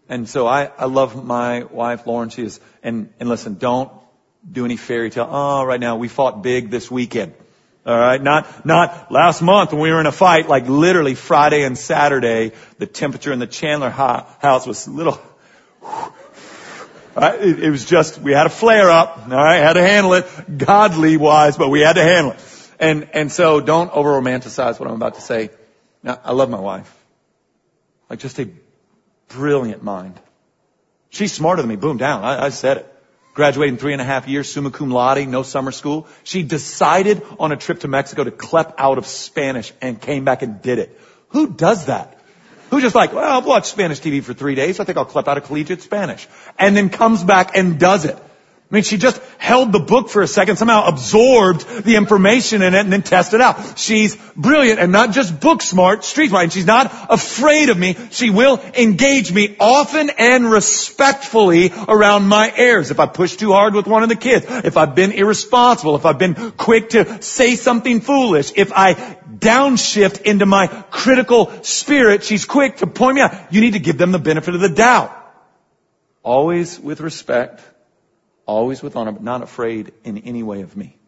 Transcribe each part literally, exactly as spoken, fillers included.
And so I, I love my wife, Lauren. She is, and, and listen, don't do any fairy tale. Oh, right now we fought big this weekend. All right. Not, not last month when we were in a fight, like literally Friday and Saturday, the temperature in the Chandler house was a little, right? It, it was just, we had a flare up. All right. Had to handle it godly wise, but we had to handle it. And, and so don't over romanticize what I'm about to say. Now, I love my wife. Like just a brilliant mind. She's smarter than me. Boom, down. I, I said it. Graduated in three and a half years, summa cum laude, no summer school. She decided on a trip to Mexico to clep out of Spanish and came back and did it. Who does that? Who just like, well, I've watched Spanish T V for three days. I think I'll clep out of collegiate Spanish. And then comes back and does it. I mean, she just held the book for a second, somehow absorbed the information in it and then tested it out. She's brilliant and not just book smart, street smart. And she's not afraid of me. She will engage me often and respectfully around my errors. If I push too hard with one of the kids, if I've been irresponsible, if I've been quick to say something foolish, if I downshift into my critical spirit, she's quick to point me out. You need to give them the benefit of the doubt. Always with respect. Always with honor, but not afraid in any way of me.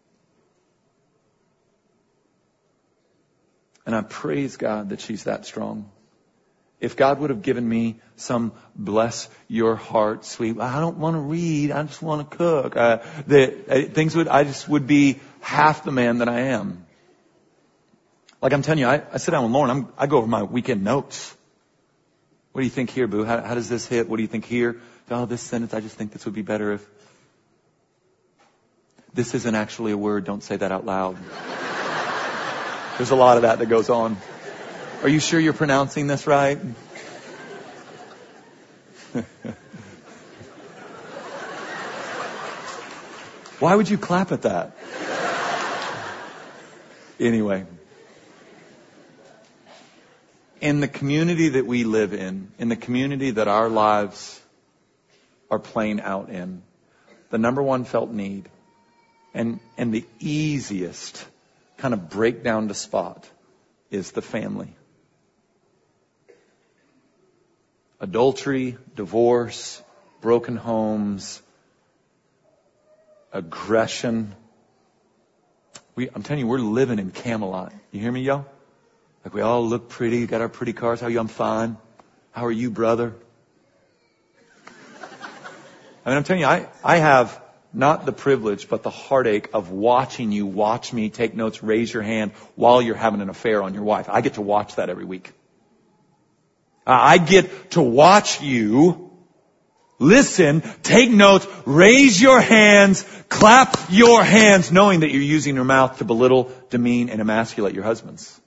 And I praise God that she's that strong. If God would have given me some bless your heart, sweet, I don't want to read, I just want to cook. Uh, the, uh, things would, I just would be half the man that I am. Like I'm telling you, I, I sit down with Lauren, I'm, I go over my weekend notes. What do you think here, boo? How, how does this hit? What do you think here? Oh, this sentence, I just think this would be better if... This isn't actually a word. Don't say that out loud. There's a lot of that that goes on. Are you sure you're pronouncing this right? Why would you clap at that? Anyway. In the community that we live in, in the community that our lives are playing out in, the number one felt need and, and the easiest kind of breakdown to spot is the family. Adultery, divorce, broken homes, aggression. We, I'm telling you, we're living in Camelot. You hear me, yo? Like we all look pretty, got our pretty cars. How are you? I'm fine. How are you, brother? I mean, I'm telling you, I, I have not the privilege, but the heartache of watching you watch me take notes, raise your hand while you're having an affair on your wife. I get to watch that every week. I get to watch you listen, take notes, raise your hands, clap your hands, knowing that you're using your mouth to belittle, demean, and emasculate your husbands.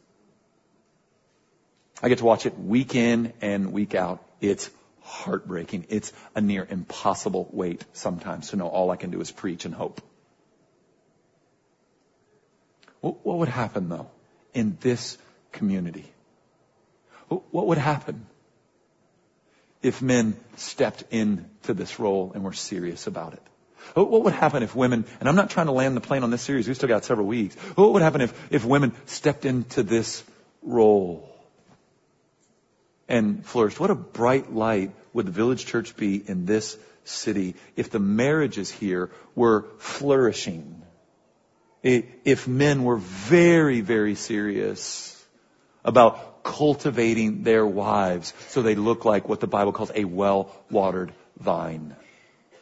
I get to watch it week in and week out. It's heartbreaking. It's a near impossible wait sometimes to know all I can do is preach and hope. What would happen, though, in this community? What would happen if men stepped into this role and were serious about it? What would happen if women, and I'm not trying to land the plane on this series, we've still got several weeks. What would happen if, if women stepped into this role and flourished? What a bright light would the Village Church be in this city if the marriages here were flourishing. If men were very, very serious about cultivating their wives so they look like what the Bible calls a well-watered vine.